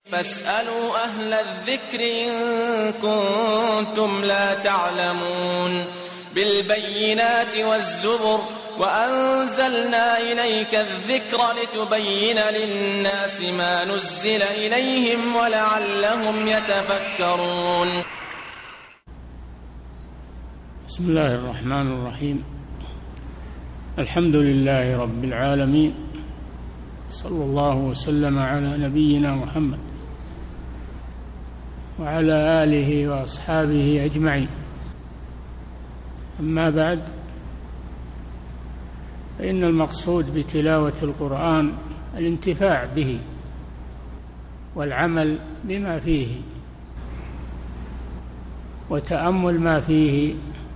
فاسألوا أهل الذكر إن كنتم لا تعلمون بالبينات والزبر وأنزلنا إليك الذكر لتبين للناس ما نزل إليهم ولعلهم يتفكرون. بسم الله الرحمن الرحيم. الحمد لله رب العالمين، صلى الله وسلم على نبينا محمد وعلى آله وأصحابه أجمعين. أما بعد، فإن المقصود بتلاوة القرآن الانتفاع به والعمل بما فيه وتأمل ما فيه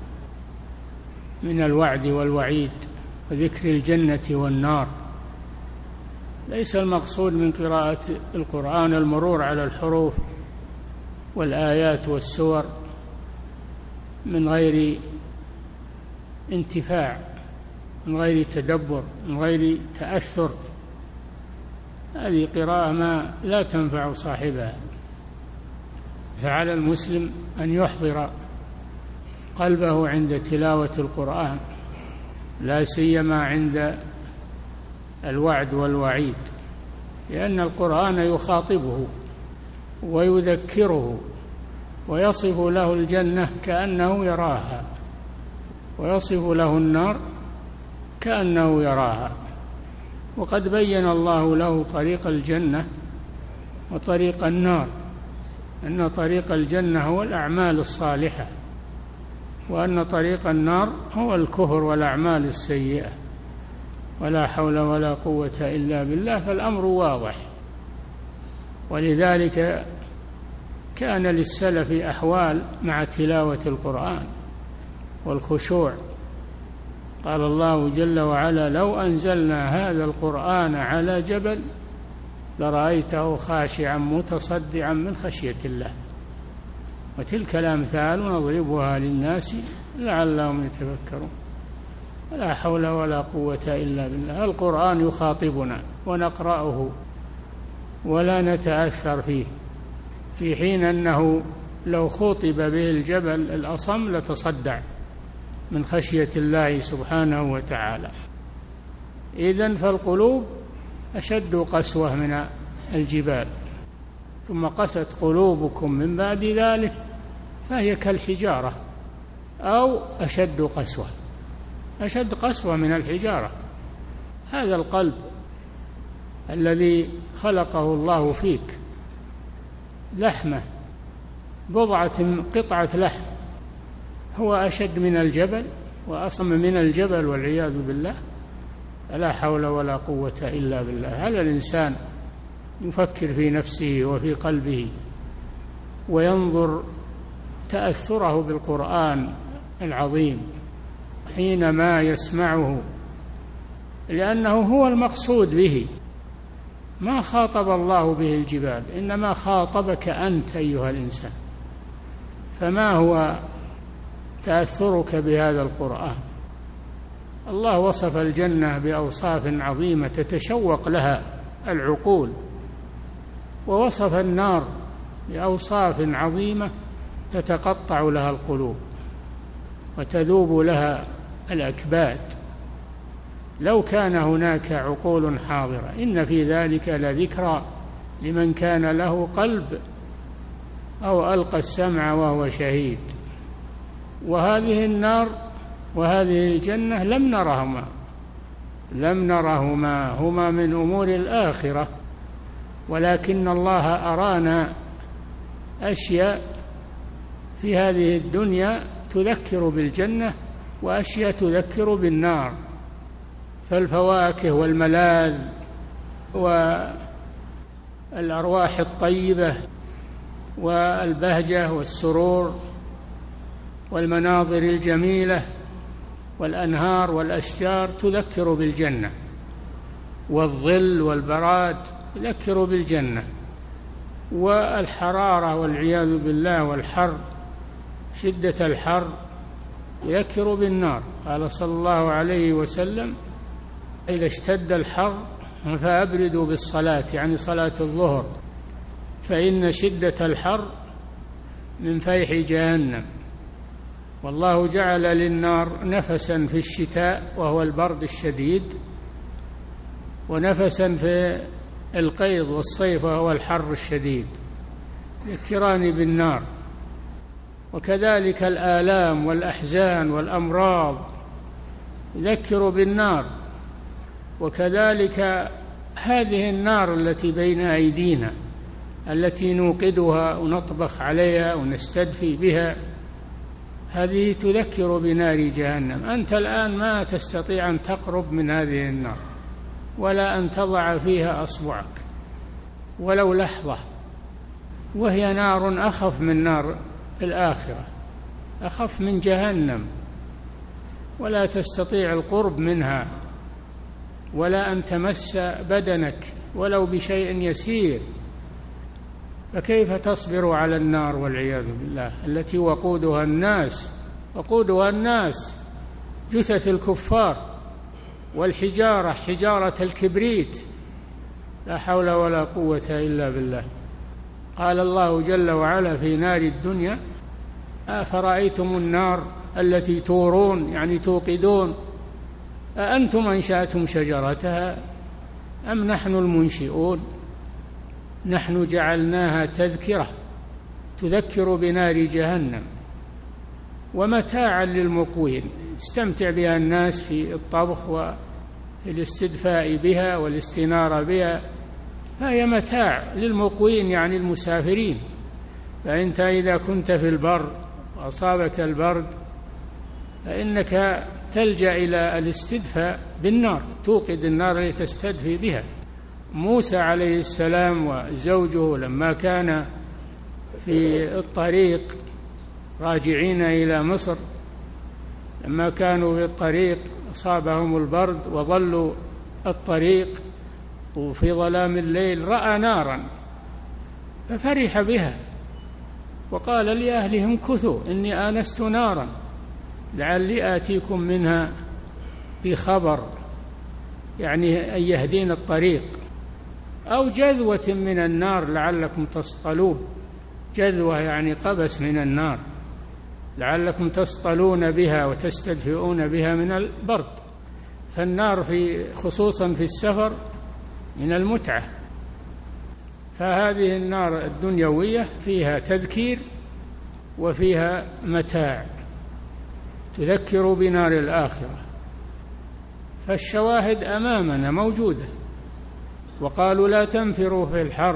من الوعد والوعيد وذكر الجنة والنار. ليس المقصود من قراءة القرآن المرور على الحروف والآيات والسور من غير انتفاع، من غير تدبر، من غير تأثر. هذه قراءة ما لا تنفع صاحبها. فعلى المسلم أن يحضر قلبه عند تلاوة القرآن، لا سيما عند الوعد والوعيد، لأن القرآن يخاطبه ويذكره ويصف له الجنة كأنه يراها، ويصف له النار كأنه يراها. وقد بين الله له طريق الجنة وطريق النار، أن طريق الجنة هو الأعمال الصالحة، وأن طريق النار هو الكفر والأعمال السيئة. ولا حول ولا قوة إلا بالله، فالأمر واضح. ولذلك كان للسلف أحوال مع تلاوة القرآن والخشوع. قال الله جل وعلا: لو أنزلنا هذا القرآن على جبل لرأيته خاشعا متصدعا من خشية الله. وتلك الأمثال نضربها للناس لعلهم يتفكرون. لا حول ولا قوة إلا بالله. القرآن يخاطبنا ونقرأه ولا نتأثر فيه، في حين أنه لو خُطب به الجبل الأصم لتصدع من خشية الله سبحانه وتعالى. إذن فالقلوب أشد قسوة من الجبال. ثم قست قلوبكم من بعد ذلك فهي كالحجارة أو أشد قسوة، أشد قسوة من الحجارة. هذا القلب الذي خلقه الله فيك لحمة، قطعة لحم، هو أشد من الجبل وأصم من الجبل والعياذ بالله. لا حول ولا قوة إلا بالله. هذا الإنسان يفكر في نفسه وفي قلبه وينظر تأثره بالقرآن العظيم حينما يسمعه، لأنه هو المقصود به. ما خاطب الله به الجبال، إنما خاطبك أنت أيها الإنسان. فما هو تأثرك بهذا القرآن؟ الله وصف الجنة بأوصاف عظيمة تتشوق لها العقول، ووصف النار بأوصاف عظيمة تتقطع لها القلوب وتذوب لها الأكباد. لو كان هناك عقول حاضرة إن في ذلك لذكرى لمن كان له قلب أو ألقى السمع وهو شهيد. وهذه النار وهذه الجنة لم نرهما، هما من أمور الآخرة، ولكن الله أرانا أشياء في هذه الدنيا تذكر بالجنة وأشياء تذكر بالنار. فالفواكه والملاذ والأرواح الطيبة والبهجة والسرور والمناظر الجميلة والأنهار والأشجار تذكر بالجنة، والظل والبراد يذكر بالجنة، والحرارة والعياذ بالله والحر، شدة الحر يذكر بالنار. قال صلى الله عليه وسلم: إذا اشتد الحر فأبردوا بالصلاة، يعني صلاة الظهر، فإن شدة الحر من فيح جهنم. والله جعل للنار نفسا في الشتاء وهو البرد الشديد، ونفسا في القيض والصيف وهو الحر الشديد، يذكران بالنار. وكذلك الآلام والأحزان والأمراض يذكر بالنار. وكذلك هذه النار التي بين أيدينا التي نوقدها ونطبخ عليها ونستدفي بها، هذه تذكر بنار جهنم. أنت الآن ما تستطيع أن تقرب من هذه النار ولا أن تضع فيها أصبعك ولو لحظة، وهي نار أخف من نار الآخرة، أخف من جهنم، ولا تستطيع القرب منها ولا أن تمس بدنك ولو بشيء يسير. فكيف تصبر على النار والعياذ بالله التي وقودها الناس جثث الكفار والحجارة، حجارة الكبريت، لا حول ولا قوة إلا بالله. قال الله جل وعلا في نار الدنيا: أفرأيتم النار التي تورون، يعني توقدون، أأنتم أنشأتم شجرتها أم نحن المنشئون؟ نحن جعلناها تذكرة تذكر بنار جهنم ومتاعا للمقوين، استمتع بها الناس في الطبخ وفي الاستدفاء بها والاستنارة بها، فهي متاع للمقوين يعني المسافرين. فأنت إذا كنت في البر وأصابك البرد فإنك تلجأ إلى الاستدفاء بالنار، توقد النار لتستدفي بها. موسى عليه السلام وزوجه لما كان في الطريق راجعين إلى مصر، لما كانوا في الطريق أصابهم البرد وظلوا الطريق وفي ظلام الليل، رأى نارا ففرح بها وقال لأهلهم كثوا إني آنست نارا لعلي آتيكم منها بخبر، يعني أن يهدين الطريق، أو جذوة من النار لعلكم تصطلون. جذوة يعني قبس من النار لعلكم تصطلون بها وتستدفئون بها من البرد. فالنار خصوصا في السفر من المتعة. فهذه النار الدنيوية فيها تذكير وفيها متاع، تذكر بنار الآخرة. فالشواهد أمامنا موجودة. وقالوا لا تنفروا في الحر،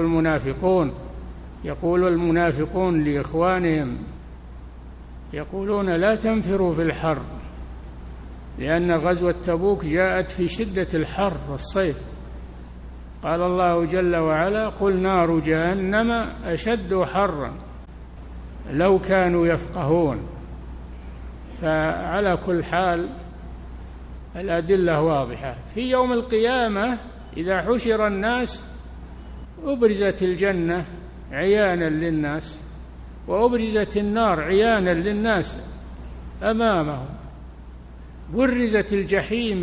يقول المنافقون لإخوانهم، يقولون لا تنفروا في الحر، لأن غزوة تبوك جاءت في شدة الحر والصيف. قال الله جل وعلا: قل نار جهنم أشد حرا لو كانوا يفقهون. فعلى كل حال الأدلة واضحة. في يوم القيامة إذا حشر الناس أبرزت الجنة عيانا للناس وأبرزت النار عيانا للناس أمامهم. برزت الجحيم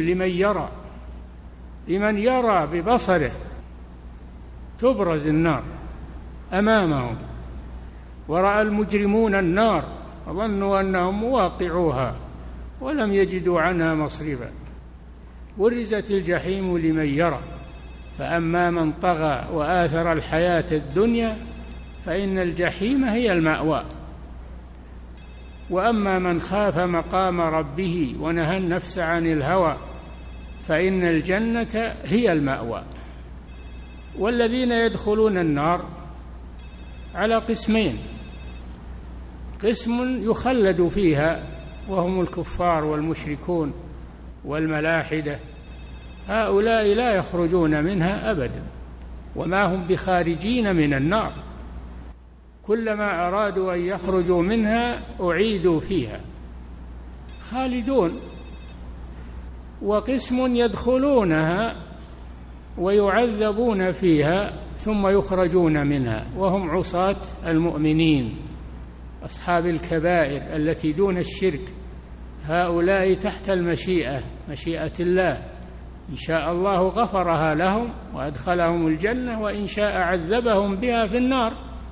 لمن يرى ببصره، تبرز النار أمامهم. ورأى المجرمون النار وظنوا أنهم مواقعوها ولم يجدوا عنها مصرفا. برزت الجحيم لمن يرى، فأما من طغى وآثر الحياة الدنيا فإن الجحيم هي المأوى. وأما من خاف مقام ربه ونهى النفس عن الهوى فإن الجنة هي المأوى. والذين يدخلون النار على قسمين: قسم يخلد فيها وهم الكفار والمشركون والملاحدة، هؤلاء لا يخرجون منها أبدا وما هم بخارجين من النار، كلما أرادوا أن يخرجوا منها أعيدوا فيها خالدون. وقسم يدخلونها ويعذبون فيها ثم يخرجون منها وهم عصاة المؤمنين أصحاب الكبائر التي دون الشرك، هؤلاء تحت مشيئة الله إن شاء الله غفرها لهم وأدخلهم الجنة، وإن شاء عذبهم بها في النار،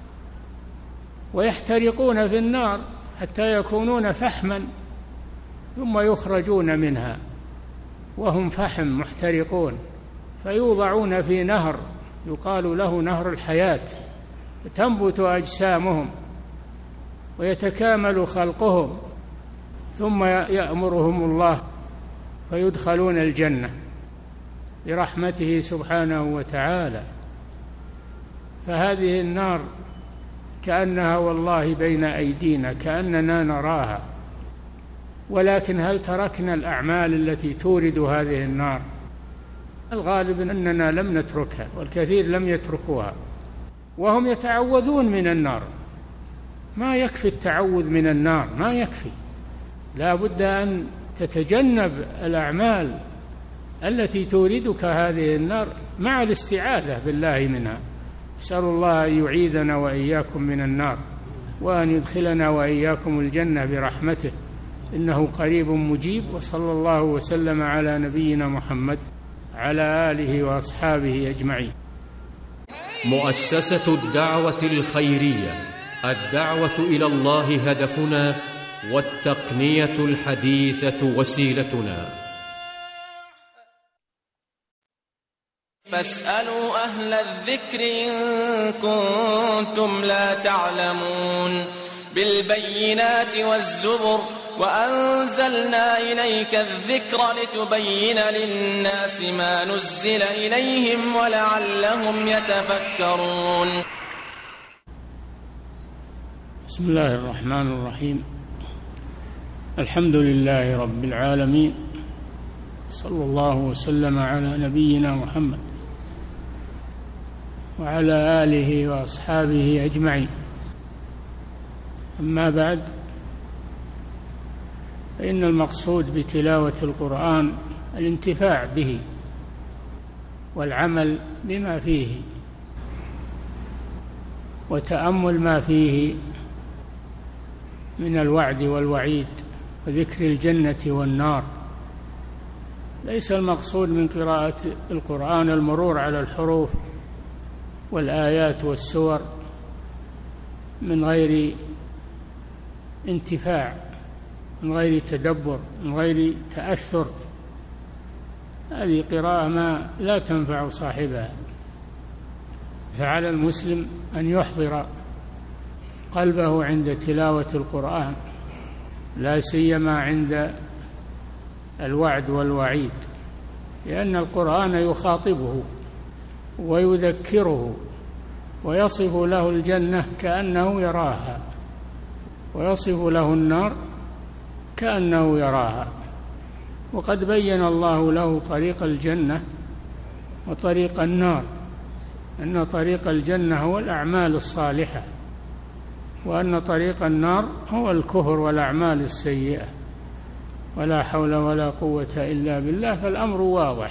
ويحترقون في النار حتى يكونون فحما، ثم يخرجون منها وهم فحم محترقون، فيوضعون في نهر يقال له نهر الحياة، تنبت أجسامهم ويتكامل خلقهم، ثم يأمرهم الله فيدخلون الجنة برحمته سبحانه وتعالى. فهذه النار كأنها والله بين أيدينا، كأننا نراها، ولكن هل تركنا الأعمال التي تورد هذه النار؟ الغالب أننا لم نتركها، والكثير لم يتركوها، وهم يتعوذون من النار. ما يكفي التعوذ من النار، ما يكفي، لا بد أن تتجنب الأعمال التي توردك هذه النار مع الاستعاذة بالله منها. أسأل الله أن يعيذنا وإياكم من النار، وأن يدخلنا وإياكم الجنة برحمته، إنه قريب مجيب. وصلى الله وسلم على نبينا محمد على آله وأصحابه أجمعين. مؤسسة الدعوة الخيرية، الدعوة إلى الله هدفنا، والتقنية الحديثة وسيلتنا. فاسألوا أهل الذكر إن كنتم لا تعلمون. بالبينات والزبر وأنزلنا إليك الذكر لتبين للناس ما نزل إليهم ولعلهم يتفكرون. بسم الله الرحمن الرحيم. الحمد لله رب العالمين، صلى الله وسلم على نبينا محمد وعلى آله وأصحابه أجمعين. أما بعد، فإن المقصود بتلاوة القرآن الانتفاع به والعمل بما فيه وتأمل ما فيه من الوعد والوعيد وذكر الجنة والنار. ليس المقصود من قراءة القرآن المرور على الحروف والآيات والسور من غير انتفاع، من غير تدبر، من غير تأثر. هذه قراءة ما لا تنفع صاحبها. فعلى المسلم أن يحضر قلبه عند تلاوة القرآن، لا سيما عند الوعد والوعيد، لأن القرآن يخاطبه ويذكره ويصف له الجنة كأنه يراها، ويصف له النار كأنه يراها. وقد بين الله له طريق الجنة وطريق النار، أن طريق الجنة هو الأعمال الصالحة، وأن طريق النار هو الكفر والأعمال السيئة. ولا حول ولا قوة إلا بالله، فالأمر واضح.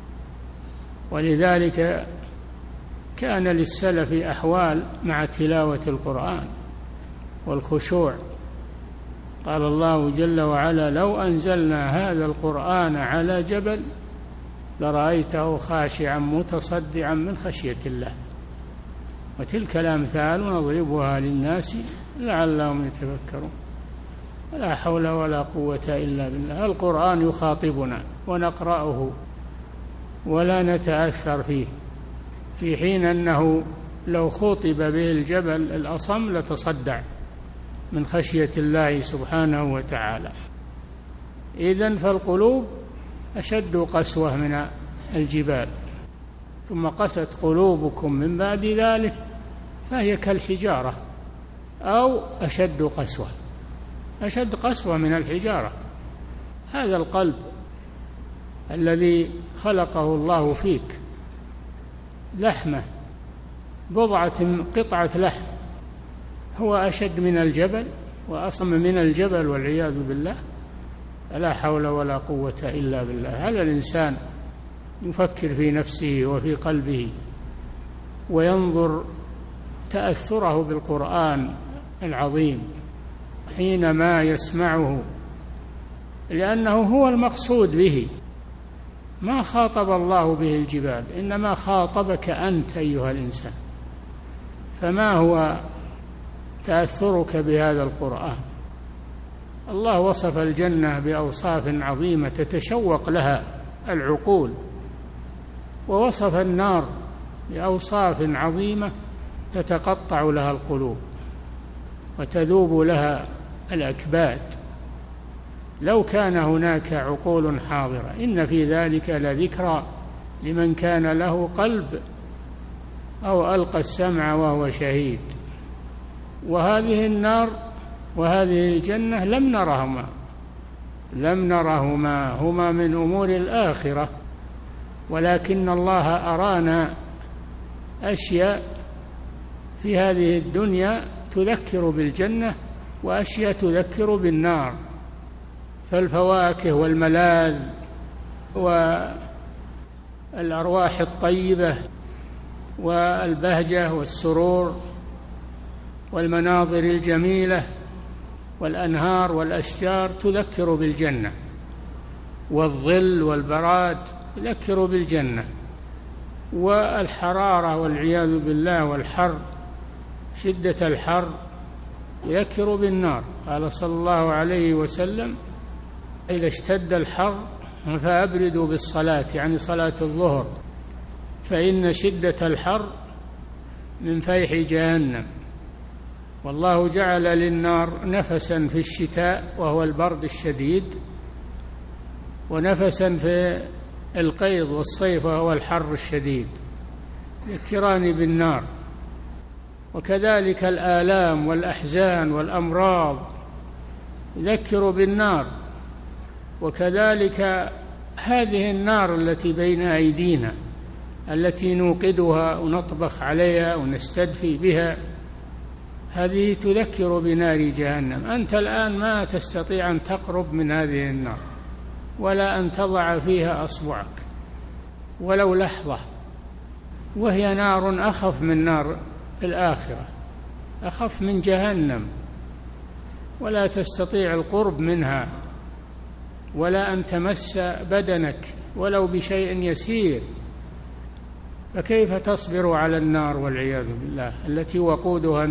ولذلك كان للسلف أحوال مع تلاوة القرآن والخشوع. قال الله جل وعلا: لو أنزلنا هذا القرآن على جبل لرأيته خاشعا متصدعا من خشية الله. وتلك الأمثال نضربها للناس لعلهم يتفكرون. ولا حول ولا قوة إلا بالله. القرآن يخاطبنا ونقرأه ولا نتأثر فيه، في حين أنه لو خُطب به الجبل الأصم لتصدع من خشية الله سبحانه وتعالى. إذن فالقلوب أشد قسوة من الجبال. ثم قست قلوبكم من بعد ذلك فهي كالحجارة أو أشد قسوة، أشد قسوة من الحجارة. هذا القلب الذي خلقه الله فيك لحمة، قطعة لحم، هو أشد من الجبل وأصم من الجبل والعياذ بالله. لا حول ولا قوة إلا بالله. على الإنسان يفكر في نفسه وفي قلبه وينظر تأثره بالقرآن العظيم حينما يسمعه، لأنه هو المقصود به، ما خاطب الله به الجبال، إنما خاطبك أنت أيها الإنسان. فما هو تأثرك بهذا القرآن؟ الله وصف الجنة بأوصاف عظيمة تتشوق لها العقول، ووصف النار بأوصاف عظيمة تتقطع لها القلوب وتذوب لها الأكباد. لو كان هناك عقول حاضرة إن في ذلك لذكرى لمن كان له قلب أو ألقى السمع وهو شهيد. وهذه النار وهذه الجنة لم نرهما، هما من أمور الآخرة، ولكن الله أرانا أشياء في هذه الدنيا تذكر بالجنة وأشياء تذكر بالنار، فالفواكه والملاذ والأرواح الطيبة والبهجة والسرور والمناظر الجميلة والأنهار والأشجار تذكر بالجنة، والظل والبراد يذكر بالجنة، والحرارة والعياذ بالله والحر شدة الحر يذكر بالنار. قال صلى الله عليه وسلم: إذا اشتد الحر فأبردوا بالصلاة، يعني صلاة الظهر، فإن شدة الحر من فيح جهنم. والله جعل للنار نفسا في الشتاء وهو البرد الشديد، ونفسا في القيض والصيف وهو الحر الشديد، يذكران بالنار. وكذلك الآلام والأحزان والأمراض يذكر بالنار. وكذلك هذه النار التي بين أيدينا التي نوقدها ونطبخ عليها ونستدفي بها، هذه تذكر بنار جهنم. أنت الآن ما تستطيع أن تقرب من هذه النار ولا أن تضع فيها أصبعك ولو لحظة، وهي نار أخف من نار الآخرة، أخف من جهنم، ولا تستطيع القرب منها ولا أن تمس بدنك ولو بشيء يسير. فكيف تصبر على النار والعياذ بالله التي وقودها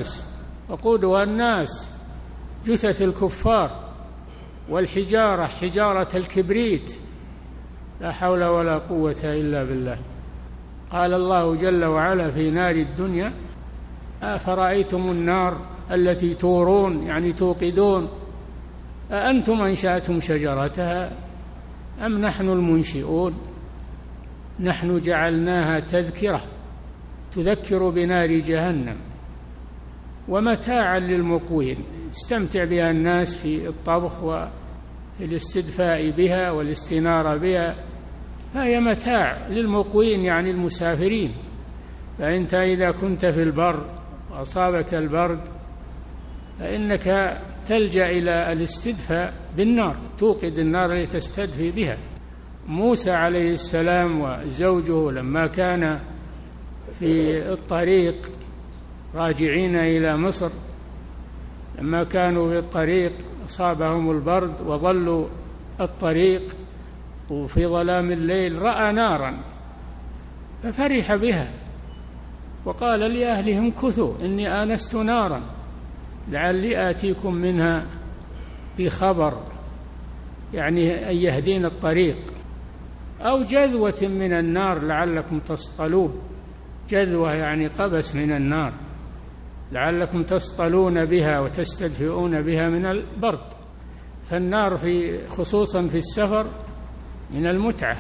الناس جثث الكفار والحجارة حجارة الكبريت، لا حول ولا قوة إلا بالله. قال الله جل وعلا في نار الدنيا: أفرأيتم النار التي تورون، يعني توقدون، أأنتم أنشأتم شجرتها أم نحن المنشئون؟ نحن جعلناها تذكرة تذكر بنار جهنم ومتاعا للمقوين، يستمتع بها الناس في الطبخ وفي الاستدفاء بها والاستنارة بها، فهي متاع للمقوين يعني المسافرين. فأنت إذا كنت في البر وأصابك البرد فإنك تلجأ إلى الاستدفاء بالنار، توقد النار لتستدفي بها. موسى عليه السلام وزوجه لما كان في الطريق راجعين إلى مصر، لما كانوا في الطريق أصابهم البرد وظلوا الطريق وفي ظلام الليل، رأى نارا ففرح بها وقال لأهلهم كثوا إني آنست نارا لعلي آتيكم منها بخبر، يعني أن يهدين الطريق، أو جذوة من النار لعلكم تصطلون. جذوة يعني قبس من النار لعلكم تصطلون بها وتستدفئون بها من البرد. فالنار خصوصا في السفر من المتعة.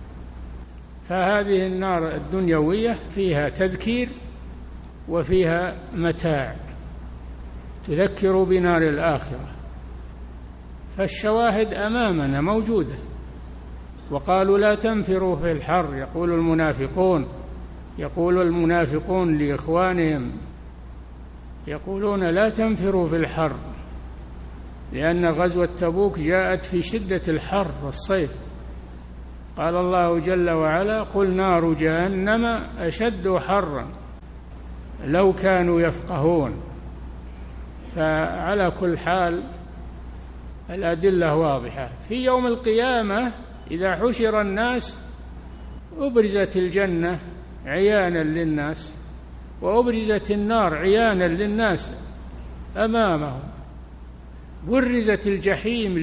فهذه النار الدنيوية فيها تذكير وفيها متاع، تذكر بنار الآخرة. فالشواهد أمامنا موجودة. وقالوا لا تنفروا في الحر، يقول المنافقون لإخوانهم، يقولون لا تنفروا في الحر، لأن غزوة تبوك جاءت في شدة الحر والصيف. قال الله جل وعلا: قل نار جهنم أشد حرا لو كانوا يفقهون. فعلى كل حال الأدلة واضحة. في يوم القيامة إذا حشر الناس أبرزت الجنة عيانا للناس، وأبرزت النار عيانا للناس أمامهم. برزت الجحيم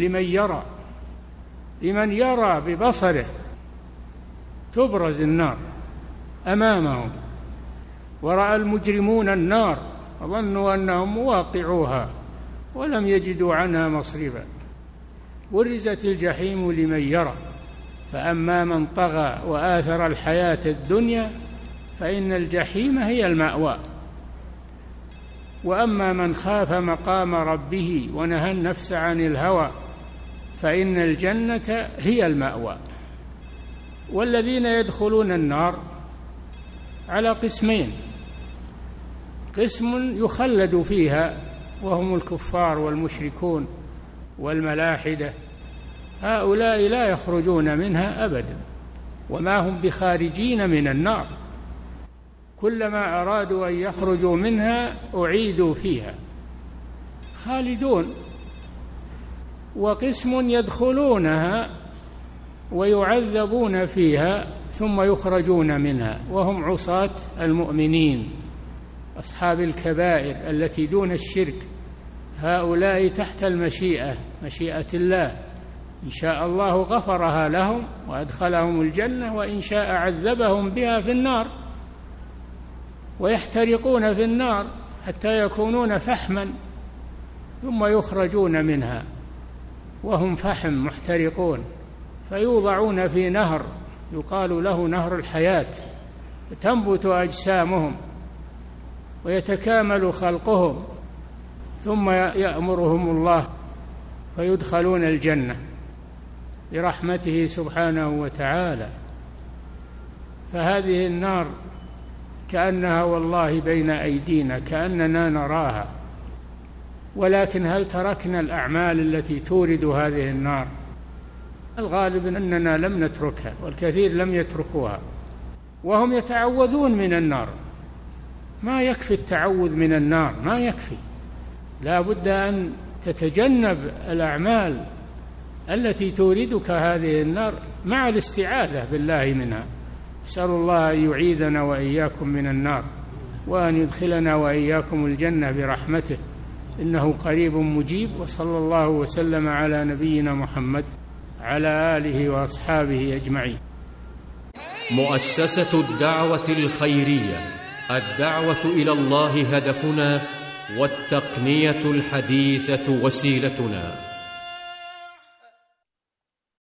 لمن يرى ببصره، تبرز النار أمامهم. ورأى المجرمون النار وظنوا أنهم مواقعوها ولم يجدوا عنها مصرفا. برزت الجحيم لمن يرى، فأما من طغى وآثر الحياة الدنيا فإن الجحيم هي المأوى، وأما من خاف مقام ربه ونهى النفس عن الهوى فإن الجنة هي المأوى. والذين يدخلون النار على قسمين: قسم يخلد فيها وهم الكفار والمشركون والملاحدة، هؤلاء لا يخرجون منها أبدا وما هم بخارجين من النار، كلما أرادوا أن يخرجوا منها أعيدوا فيها خالدون. وقسم يدخلونها ويعذبون فيها ثم يخرجون منها وهم عصاة المؤمنين أصحاب الكبائر التي دون الشرك، هؤلاء تحت مشيئة الله، إن شاء الله غفرها لهم وأدخلهم الجنة، وإن شاء عذبهم بها في النار، ويحترقون في النار حتى يكونون فحما ثم يخرجون منها وهم فحم محترقون، فيوضعون في نهر يقال له نهر الحياة، فتنبت أجسامهم ويتكامل خلقهم، ثم يأمرهم الله فيدخلون الجنة برحمته سبحانه وتعالى. فهذه النار كأنها والله بين أيدينا، كأننا نراها، ولكن هل تركنا الأعمال التي تورد هذه النار؟ الغالب أننا لم نتركها، والكثير لم يتركوها، وهم يتعوذون من النار. ما يكفي التعوذ من النار، ما يكفي، لا بد أن تتجنب الأعمال التي توردك هذه النار مع الاستعاذة بالله منها. أسأل الله أن يعيذنا وإياكم من النار، وأن يدخلنا وإياكم الجنة برحمته، إنه قريب مجيب. وصلى الله وسلم على نبينا محمد على آله وأصحابه أجمعين. مؤسسة الدعوة الخيرية، الدعوة إلى الله هدفنا، والتقنية الحديثة وسيلتنا.